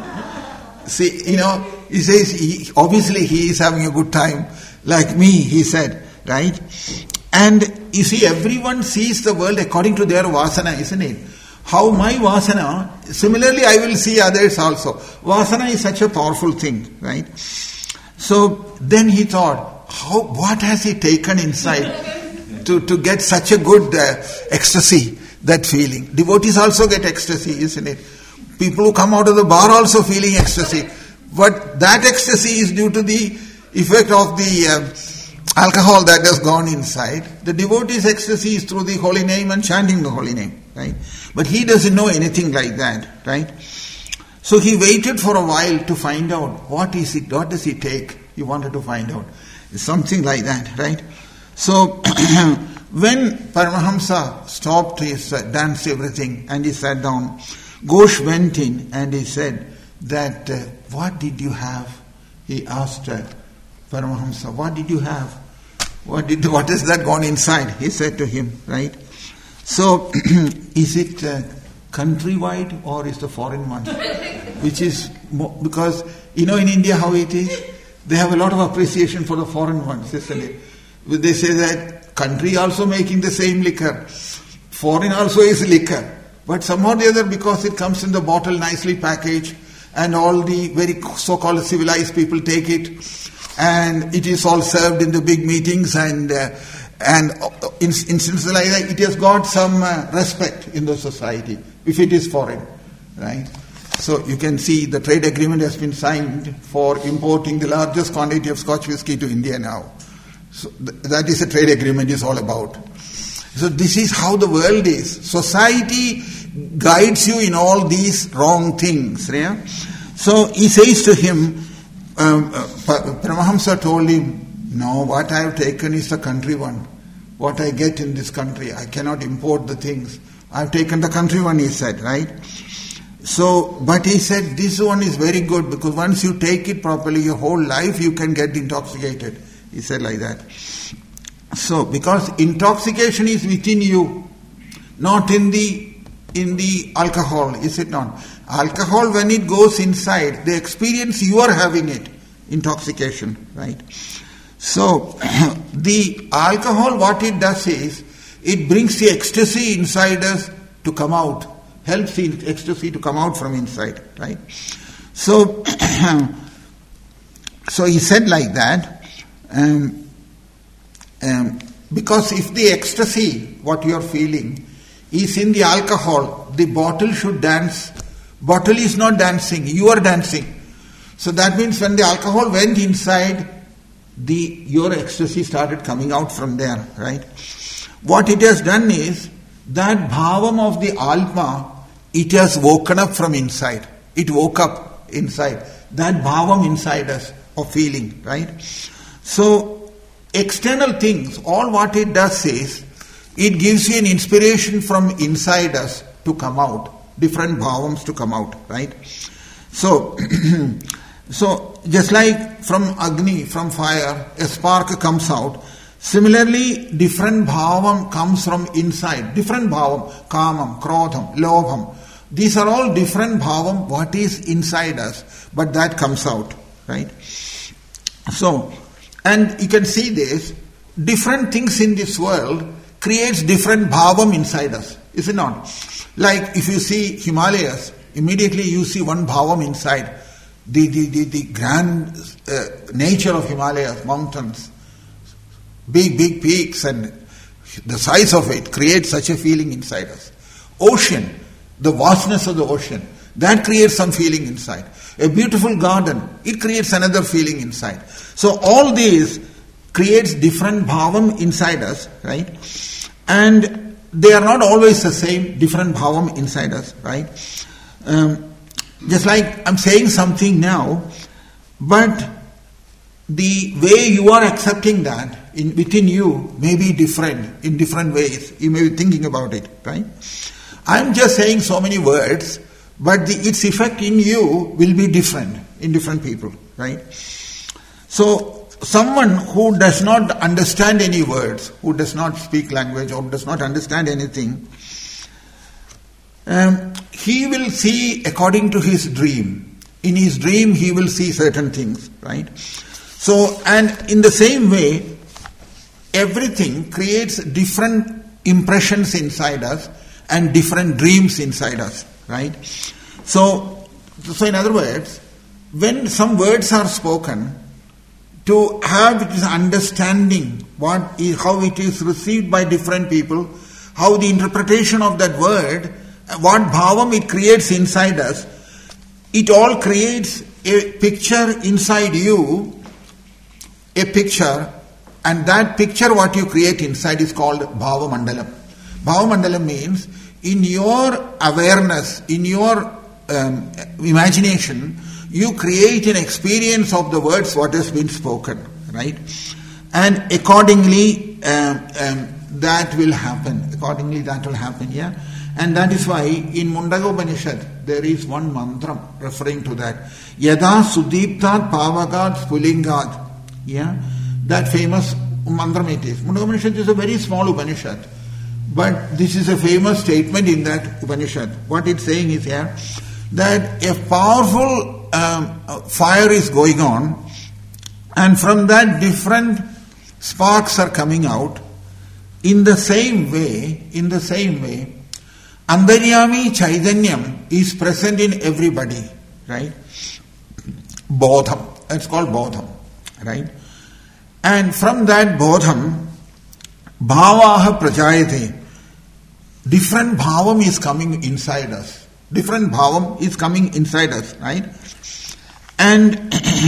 See, you know, he says he, obviously he is having a good time, like me, he said, right? And you see, everyone sees the world according to their vasana, isn't it? How my vasana, similarly I will see others also. Vasana is such a powerful thing, right? So then he thought, how, what has he taken inside to, to get such a good uh, ecstasy, that feeling? Devotees also get ecstasy, isn't it? People who come out of the bar also feeling ecstasy. But that ecstasy is due to the effect of the uh, alcohol that has gone inside. The devotee's ecstasy is through the holy name and chanting the holy name, right? But he doesn't know anything like that, right? So he waited for a while to find out what is it, what does he take? He wanted to find out. Something like that, right? So when Paramahamsa stopped his uh, dance, everything, and he sat down, Ghosh went in and he said that, uh, what did you have? He asked uh, Paramahamsa, what did you have? What did what has that gone inside? He said to him, right? So, is it uh, countrywide or is the foreign one? Which is, more, because, you know in India how it is? They have a lot of appreciation for the foreign ones, isn't it? They say that country also making the same liquor. Foreign also is liquor. But somehow or the other, because it comes in the bottle nicely packaged, and all the very so-called civilized people take it, and it is all served in the big meetings, and uh, and in instances like that, it has got some uh, respect in the society, if it is foreign, right? So you can see the trade agreement has been signed for importing the largest quantity of Scotch whisky to India now. So th- that is a trade agreement is all about. So this is how the world is. Society guides you in all these wrong things. Yeah? So he says to him, um, uh, Paramahamsa told him, no, what I have taken is the country one. What I get in this country, I cannot import the things. I have taken the country one, he said, right? So, but he said, this one is very good because once you take it properly, your whole life you can get intoxicated. He said like that. So, because intoxication is within you, not in the in the alcohol, is it not? Alcohol, when it goes inside, the experience you are having it, intoxication, right? So, the alcohol, what it does is, it brings the ecstasy inside us to come out, helps the ecstasy to come out from inside, right? So, so he said like that, um, Um, because if the ecstasy, what you are feeling, is in the alcohol, the bottle should dance. Bottle is not dancing, you are dancing. So that means when the alcohol went inside, the your ecstasy started coming out from there, right? What it has done is, that bhavam of the Atma, it has woken up from inside. It woke up inside. That bhavam inside us, of feeling, right? So, external things, all what it does is, it gives you an inspiration from inside us to come out, different bhavams to come out, right? So, so just like from Agni, from fire, a spark comes out, similarly different bhavam comes from inside, different bhavam, kamam, krodham, lobham. These are all different bhavam, what is inside us, but that comes out, right? So, and you can see this, different things in this world creates different bhavam inside us, is it not? Like if you see Himalayas, immediately you see one bhavam inside, the, the, the, the grand uh, nature of Himalayas, mountains, big, big peaks and the size of it creates such a feeling inside us. Ocean, the vastness of the ocean, that creates some feeling inside. A beautiful garden, it creates another feeling inside. So all these creates different bhavam inside us, right? And they are not always the same, different bhavam inside us, right? Um, just like I'm saying something now, but the way you are accepting that in, within you may be different in different ways. You may be thinking about it, right? I'm just saying so many words, but the, its effect in you will be different in different people, right? So, someone who does not understand any words, who does not speak language or does not understand anything, um, he will see according to his dream. In his dream, he will see certain things, right? So, and in the same way, everything creates different impressions inside us and different dreams inside us, right? So, so in other words, when some words are spoken, to have this understanding what is, how it is received by different people, how the interpretation of that word, what bhavam it creates inside us, it all creates a picture inside you, a picture, and that picture what you create inside is called bhava mandalam. Bhava mandalam means in your awareness, in your um, imagination, you create an experience of the words what has been spoken, right? And accordingly, um, um, that will happen. Accordingly, that will happen, yeah? And that is why in Mundaka Upanishad, there is one mantra referring to that. Yada Sudiptat Pavagat Spulingad. Yeah? That famous mantra it is. Mundaka Upanishad is a very small Upanishad. But this is a famous statement in that Upanishad. What it's saying is here, that a powerful um, fire is going on, and from that different sparks are coming out. In the same way, in the same way, Antaryami Chaitanyam is present in everybody, right? Bodham, that's called Bodham, right? And from that Bodham, Bhavaha Prajayate, different Bhavam is coming inside us. Different Bhavam is coming inside us, right? And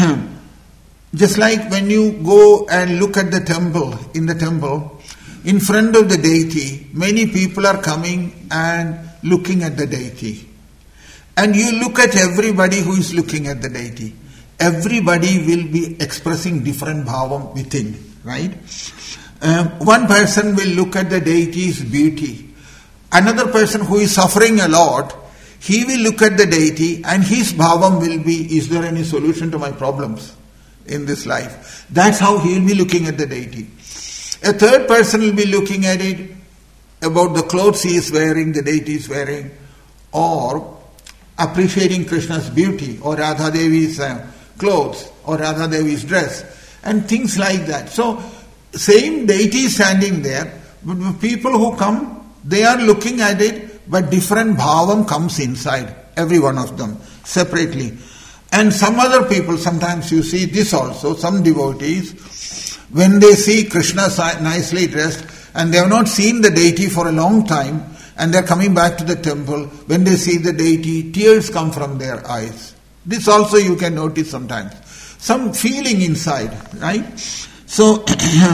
just like when you go and look at the temple, in the temple, in front of the deity, many people are coming and looking at the deity. And you look at everybody who is looking at the deity. Everybody will be expressing different bhavam within, right? Um, one person will look at the deity's beauty. Another person who is suffering a lot, he will look at the deity and his bhavam will be, is there any solution to my problems in this life? That's how he will be looking at the deity. A third person will be looking at it about the clothes he is wearing, the deity is wearing, or appreciating Krishna's beauty, or Radha Devi's uh, clothes, or Radha Devi's dress, and things like that. So, same deity is standing there, but people who come, they are looking at it, but different bhavam comes inside, every one of them, separately. And some other people, sometimes you see this also, some devotees, when they see Krishna nicely dressed and they have not seen the deity for a long time and they are coming back to the temple, when they see the deity, tears come from their eyes. This also you can notice sometimes. Some feeling inside, right? So,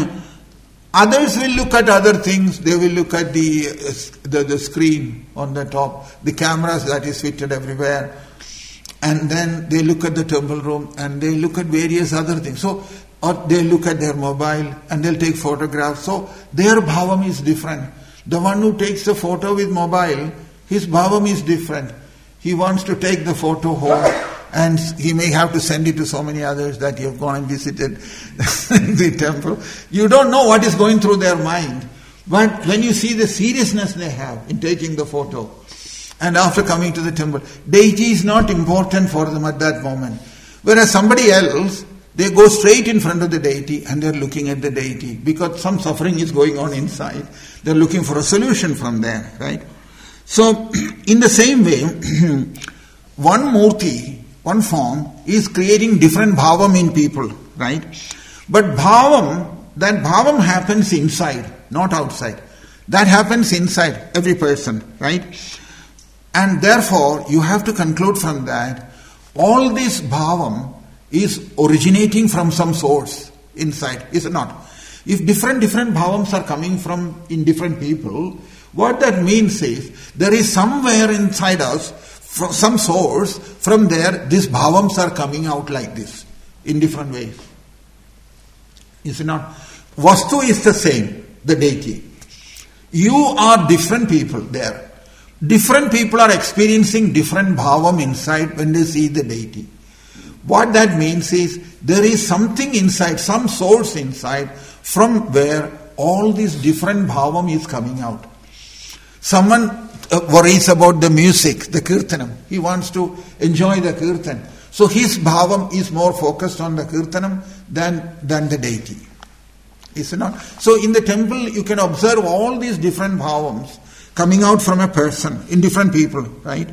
others will look at other things. They will look at the, uh, the, the screen on the top, the cameras that is fitted everywhere. And then they look at the temple room and they look at various other things. So, or they look at their mobile and they'll take photographs. So their bhavam is different. The one who takes the photo with mobile, his bhavam is different. He wants to take the photo home and he may have to send it to so many others that you have gone and visited the temple. You don't know what is going through their mind. But when you see the seriousness they have in taking the photo, and after coming to the temple, deity is not important for them at that moment. Whereas somebody else, they go straight in front of the deity and they're looking at the deity because some suffering is going on inside. They're looking for a solution from there, right? So, in the same way, one murti, one form, is creating different bhavam in people, right? But bhavam, that bhavam happens inside, not outside. That happens inside every person, right? And therefore, you have to conclude from that, all this bhavam is originating from some source inside, is it not? If different different bhavams are coming from in different people, what that means is there is somewhere inside us, from some source, from there these bhavams are coming out like this, in different ways. Is it not? Vastu is the same, the deity. You are different people there. Different people are experiencing different bhavam inside when they see the deity. What that means is there is something inside, some source inside from where all this different bhavam is coming out. Someone uh, worries about the music, the kirtanam. He wants to enjoy the kirtan. So his bhavam is more focused on the kirtanam than, than the deity. Is it not? So in the temple you can observe all these different bhavams coming out from a person, in different people, right?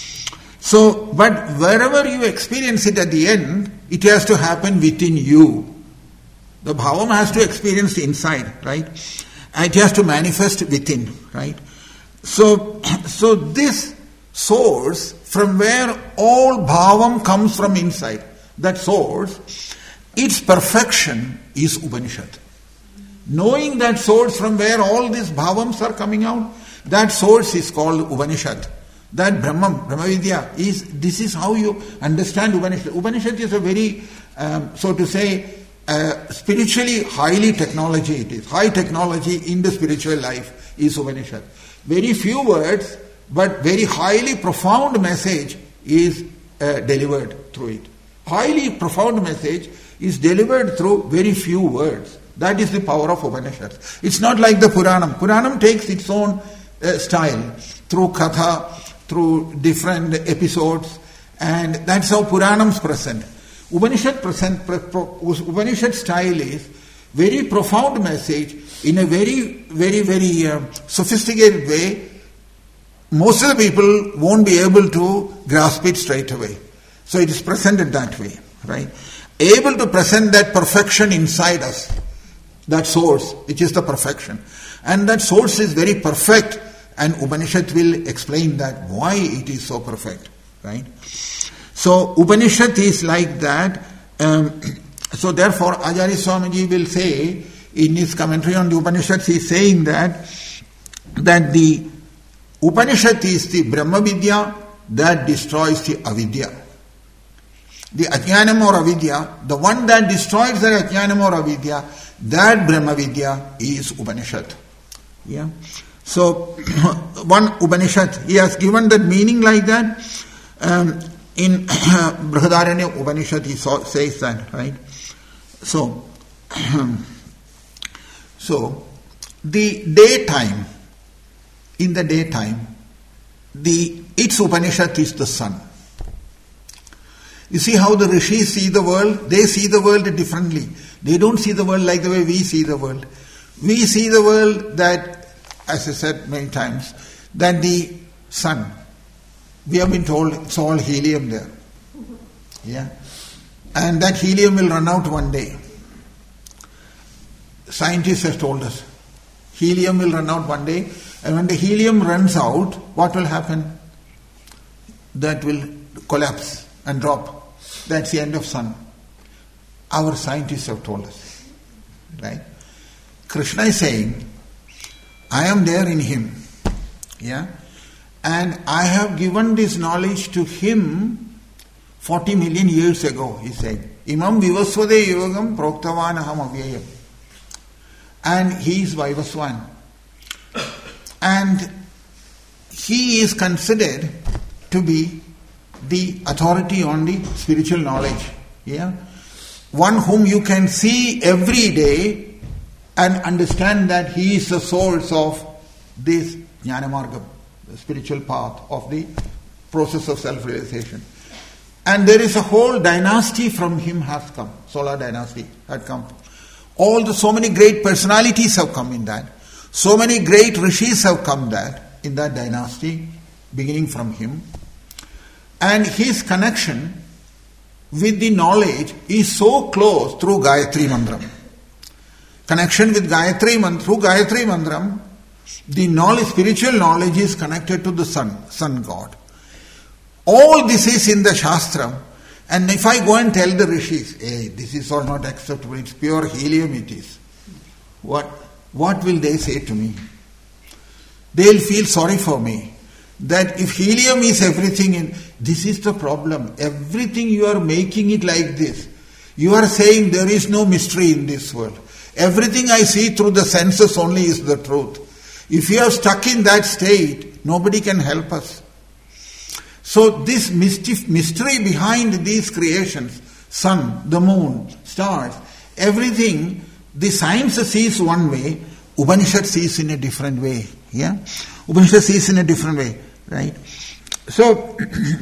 So, but wherever you experience it at the end, it has to happen within you. The bhavam has to experience inside, right? And it has to manifest within, right? So, so this source from where all bhavam comes from inside, that source, its perfection is Upanishad. Knowing that source from where all these bhavams are coming out, that source is called Upanishad. That Brahman, Brahmavidya, is, this is how you understand Upanishad. Upanishad is a very, um, so to say, uh, spiritually highly technology it is. High technology in the spiritual life is Upanishad. Very few words, but very highly profound message is uh, delivered through it. Highly profound message is delivered through very few words. That is the power of Upanishads. It's not like the Puranam. Puranam takes its own uh, style through katha, through different episodes, and that's how Puranams present. Upanishad present, Upanishad style is very profound message in a very, very, very uh, sophisticated way. Most of the people won't be able to grasp it straight away. So it is presented that way, right? Able to present that perfection inside us, that source, which is the perfection. And that source is very perfect, and Upanishad will explain that, why it is so perfect, right? So Upanishad is like that. Um, so therefore Acharya Swamiji will say, in his commentary on the Upanishads, he is saying that, that the Upanishad is the Brahma Vidya that destroys the Avidya. The Ajnanam or Avidya, the one that destroys the Ajnanam or Avidya, that Brahma Vidya is Upanishad. Yeah. So, one Upanishad, he has given that meaning like that. Um, in Brihadaranya Upanishad, he so, says that, right? So, so, the daytime, in the daytime, the its Upanishad is the sun. You see how the rishis see the world? They see the world differently. They don't see the world like the way we see the world. We see the world that, as I said many times, that the sun, we have been told it's all helium there. Yeah. And that helium will run out one day. Scientists have told us, helium will run out one day, and when the helium runs out, what will happen? That will collapse and drop. That's the end of sun. Our scientists have told us. Right? Krishna is saying, I am there in him. Yeah? And I have given this knowledge to him forty million years ago, he said. Imam vivasvade yogam proktavan aham avyayam. And he is Vaivaswan. And he is considered to be the authority on the spiritual knowledge. Yeah? One whom you can see every day and understand that he is the source of this Jnana Margam, the spiritual path of the process of self-realization. And there is a whole dynasty from him has come. Solar dynasty had come. All the, so many great personalities have come in that. So many great rishis have come that, in that dynasty, beginning from him. And his connection with the knowledge is so close through Gayatri Mantram. Connection with Gayatri Mantram, through Gayatri Mantram, the knowledge, spiritual knowledge is connected to the sun, sun god. All this is in the Shastra. And if I go and tell the rishis, hey, this is all not acceptable, it's pure helium it is. What, what will they say to me? They'll feel sorry for me. That if helium is everything in, this is the problem. Everything you are making it like this. You are saying there is no mystery in this world. Everything I see through the senses only is the truth. If you are stuck in that state, nobody can help us. So this mystery behind these creations, sun, the moon, stars, everything, the science sees one way, Upanishad sees in a different way. Yeah, Upanishad sees in a different way, right? So,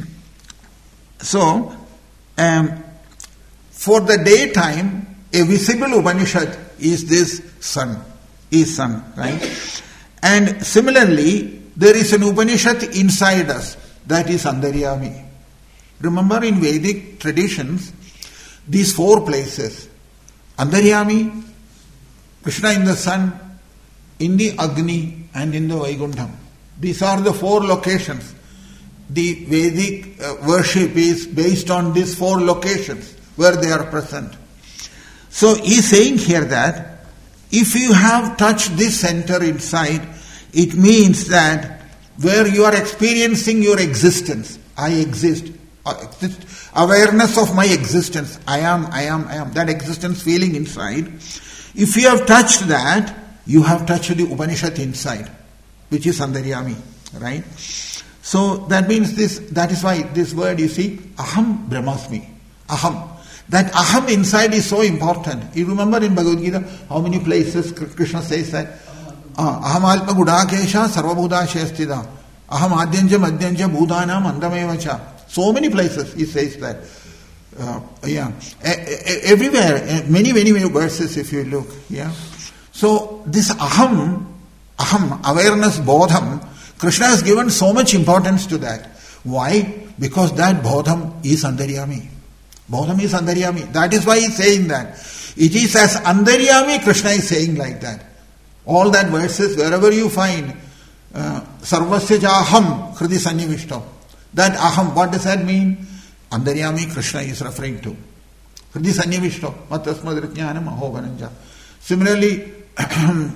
so um, for the daytime, a visible Upanishad is this sun, is sun, right? And similarly, there is an Upanishad inside us, that is Antaryami. Remember, in Vedic traditions, these four places, Antaryami, Krishna in the sun, in the Agni, and in the Vaikuntham. These are the four locations. The Vedic uh, worship is based on these four locations where they are present. So he is saying here that if you have touched this center inside, it means that where you are experiencing your existence, I exist, awareness of my existence, I am, I am, I am, that existence feeling inside, if you have touched that, you have touched the Upanishad inside, which is Antaryami, right? So that means this, that is why this word you see, Aham Brahmasmi, Aham. That Aham inside is so important. You remember in Bhagavad Gita, how many places Krishna says that? Aham Alpa Gudakesha Sarvabhuda Shestida. Aham Adhyanja Madhyanja Bhudanam Andamevacha. So many places he says that. Uh, yeah. Everywhere, many, many, many verses if you look. Yeah. So this Aham, Aham, awareness, Bodham, Krishna has given so much importance to that. Why? Because that Bodham is Antaryami. Bodham is Antaryami. That is why he is saying that. It is as Antaryami Krishna is saying like that. All that verses, wherever you find, uh, Sarvasya Aham Hridi Sannivishtam. That Aham, what does that mean? Antaryami Krishna is referring to. Hridi Sannivishtam. Matasmadritjnanam ahobananja. Similarly, Aham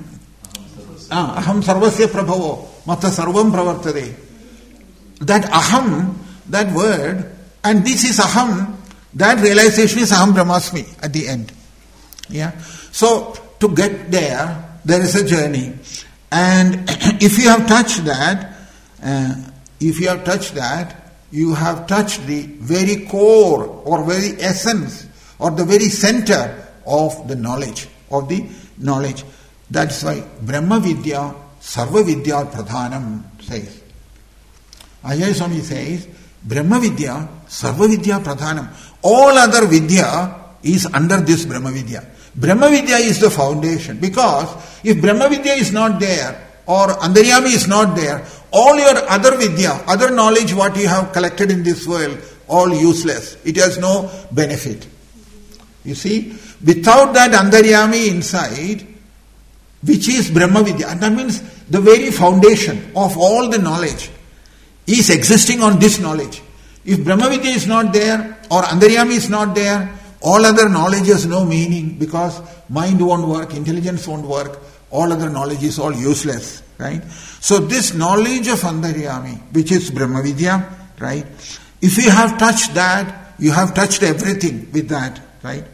Sarvasya Prabhavo. Mata Sarvam Pravartade. That Aham, that word, and this is Aham, that realization is Aham Brahmasmi at the end. Yeah. So to get there, there is a journey. And if you have touched that, uh, if you have touched that, you have touched the very core or very essence or the very center of the knowledge, of the knowledge. That's why Brahma Vidya, Sarva Vidya Pradhanam says. Ajay Swami says, Brahma Vidya, Sarva Vidya Pradhanam. All other Vidya is under this Brahma Vidya. Brahma Vidya is the foundation, because if Brahma Vidya is not there or Antaryami is not there, all your other Vidya, other knowledge what you have collected in this world, all useless. It has no benefit. You see, without that Antaryami inside, which is Brahma Vidya, and that means the very foundation of all the knowledge is existing on this knowledge. If Brahma Vidya is not there or Antaryami is not there, all other knowledge has no meaning, because mind won't work, intelligence won't work, all other knowledge is all useless, right? So this knowledge of Antaryami, which is Brahma Vidya, right? If you have touched that, you have touched everything with that, right?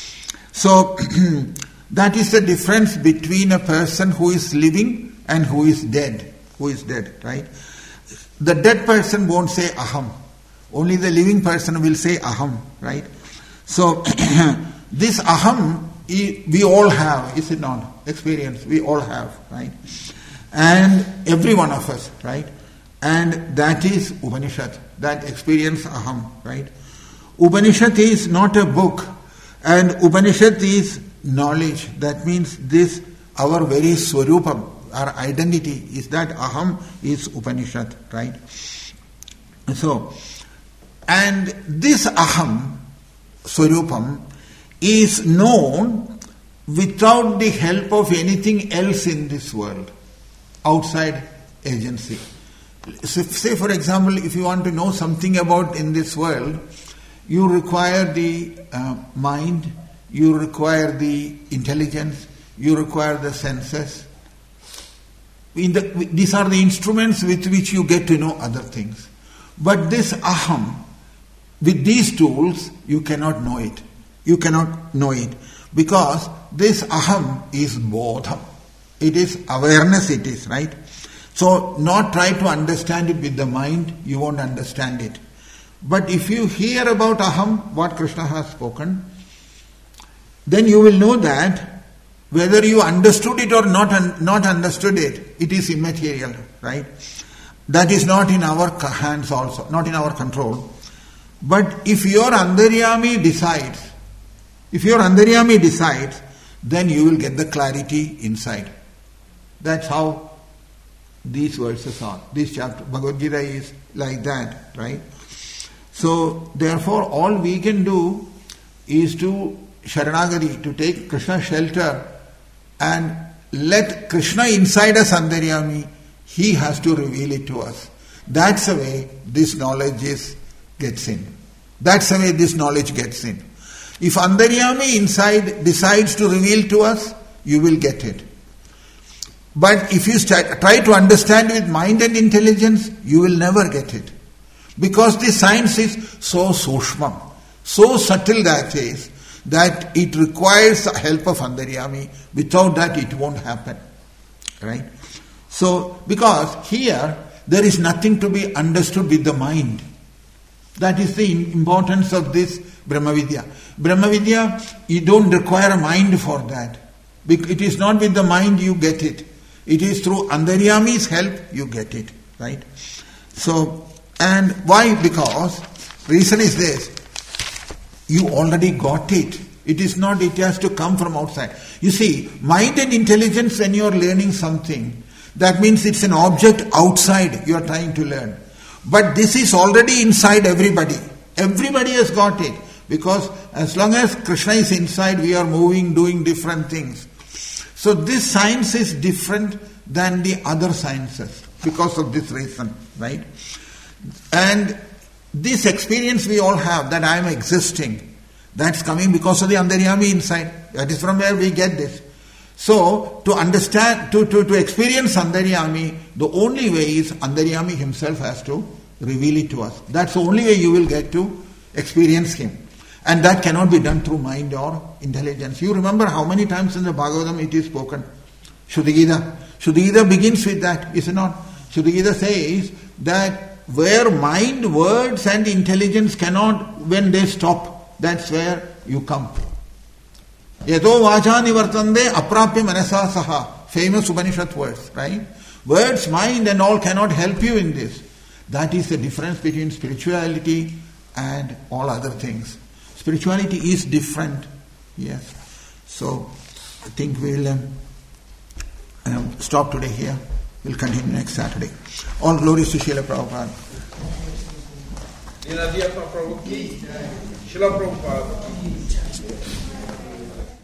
So that is the difference between a person who is living and who is dead, who is dead, right? The dead person won't say Aham. Only the living person will say Aham, right? So, this Aham, we all have, is it not? Experience, we all have, right? And every one of us, right? And that is Upanishad, that experience Aham, right? Upanishad is not a book, and Upanishad is knowledge. That means this, our very Swarupam, our identity is that Aham is Upanishad, right? So, and this Aham, Swarupam, is known without the help of anything else in this world, outside agency. So say for example, if you want to know something about in this world, you require the uh, mind, you require the intelligence, you require the senses. In the, these are the instruments with which you get to know other things. But this Aham, with these tools, you cannot know it. You cannot know it. Because this aham is bodham. It is awareness, it is, right? So, not try to understand it with the mind, you won't understand it. But if you hear about aham, what Krishna has spoken, then you will know that whether you understood it or not, un- not understood it, it is immaterial, right? That is not in our hands also, not in our control. But if your Antaryami decides, if your Antaryami decides, then you will get the clarity inside. That's how these verses are. This chapter, Bhagavad Gita is like that, right? So, therefore, all we can do is to Sharanagati, to take Krishna's shelter and let Krishna inside us Antaryami, he has to reveal it to us. That's the way this knowledge is gets in. That's the way this knowledge gets in. If Antaryami inside decides to reveal to us, you will get it. But if you start, try to understand with mind and intelligence, you will never get it. Because the science is so sushma, so subtle that is, that it requires the help of Antaryami. Without that it won't happen. Right? So, because here there is nothing to be understood with the mind. That is the importance of this Brahmavidya. Brahmavidya, you don't require a mind for that. It is not with the mind you get it. It is through Antaryami's help you get it. Right? So, and why? Because reason is this. You already got it. It is not, it has to come from outside. You see, mind and intelligence, when you are learning something, that means it's an object outside you are trying to learn. But this is already inside everybody. Everybody has got it. Because as long as Krishna is inside, we are moving, doing different things. So this science is different than the other sciences because of this reason, right? And this experience we all have, that I am existing, that's coming because of the Antaryami inside. That is from where we get this. So, to understand, to, to, to experience Antaryami, the only way is Antaryami himself has to reveal it to us. That's the only way you will get to experience him. And that cannot be done through mind or intelligence. You remember how many times in the Bhagavatam it is spoken? Shuddhagita. Shuddhagita begins with that, is it not? Shuddhagita says that where mind, words and intelligence cannot, when they stop, that's where you come. Yato vacha nivartande aprapya manasa saha. Famous Upanishad words, right? Words, mind and all cannot help you in this. That is the difference between spirituality and all other things. Spirituality is different. Yes. So, I think we'll um, um, stop today here. We'll continue next Saturday. All glories to Srila Prabhupada. Srila Prabhupada.